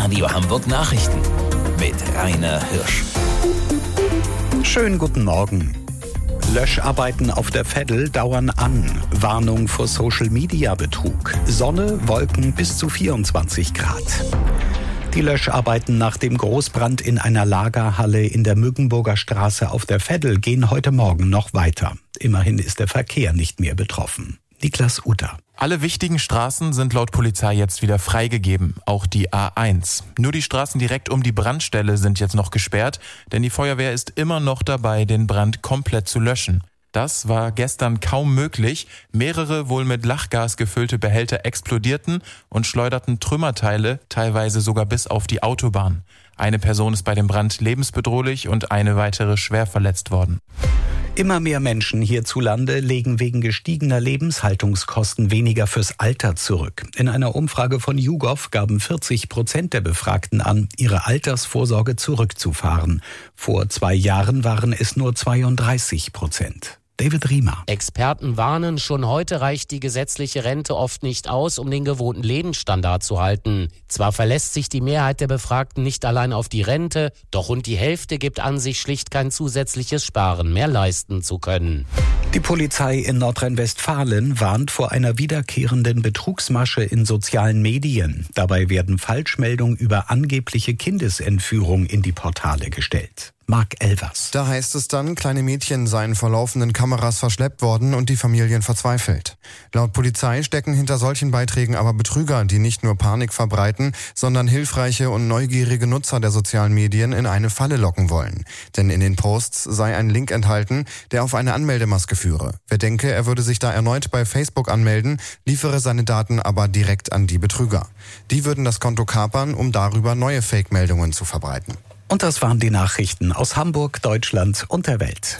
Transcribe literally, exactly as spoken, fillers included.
Radio Hamburg Nachrichten mit Rainer Hirsch. Schönen guten Morgen. Löscharbeiten auf der Veddel dauern an. Warnung vor Social-Media-Betrug. Sonne, Wolken bis zu vierundzwanzig Grad. Die Löscharbeiten nach dem Großbrand in einer Lagerhalle in der Müggenburger Straße auf der Veddel gehen heute Morgen noch weiter. Immerhin ist der Verkehr nicht mehr betroffen. Niklas Utter. Alle wichtigen Straßen sind laut Polizei jetzt wieder freigegeben, auch die A eins. Nur die Straßen direkt um die Brandstelle sind jetzt noch gesperrt, denn die Feuerwehr ist immer noch dabei, den Brand komplett zu löschen. Das war gestern kaum möglich. Mehrere wohl mit Lachgas gefüllte Behälter explodierten und schleuderten Trümmerteile, teilweise sogar bis auf die Autobahn. Eine Person ist bei dem Brand lebensbedrohlich und eine weitere schwer verletzt worden. Immer mehr Menschen hierzulande legen wegen gestiegener Lebenshaltungskosten weniger fürs Alter zurück. In einer Umfrage von YouGov gaben vierzig Prozent der Befragten an, ihre Altersvorsorge zurückzufahren. Vor zwei Jahren waren es nur zweiunddreißig Prozent. David Riemer. Experten warnen, schon heute reicht die gesetzliche Rente oft nicht aus, um den gewohnten Lebensstandard zu halten. Zwar verlässt sich die Mehrheit der Befragten nicht allein auf die Rente, doch rund die Hälfte gibt an, sich schlicht kein zusätzliches Sparen mehr leisten zu können. Die Polizei in Nordrhein-Westfalen warnt vor einer wiederkehrenden Betrugsmasche in sozialen Medien. Dabei werden Falschmeldungen über angebliche Kindesentführung in die Portale gestellt. Marc Elvers. Da heißt es dann, kleine Mädchen seien vor laufenden Kameras verschleppt worden und die Familien verzweifelt. Laut Polizei stecken hinter solchen Beiträgen aber Betrüger, die nicht nur Panik verbreiten, sondern hilfreiche und neugierige Nutzer der sozialen Medien in eine Falle locken wollen. Denn in den Posts sei ein Link enthalten, der auf eine Anmeldemaske führe. Wer denke, er würde sich da erneut bei Facebook anmelden, liefere seine Daten aber direkt an die Betrüger. Die würden das Konto kapern, um darüber neue Fake-Meldungen zu verbreiten. Und das waren die Nachrichten aus Hamburg, Deutschland und der Welt.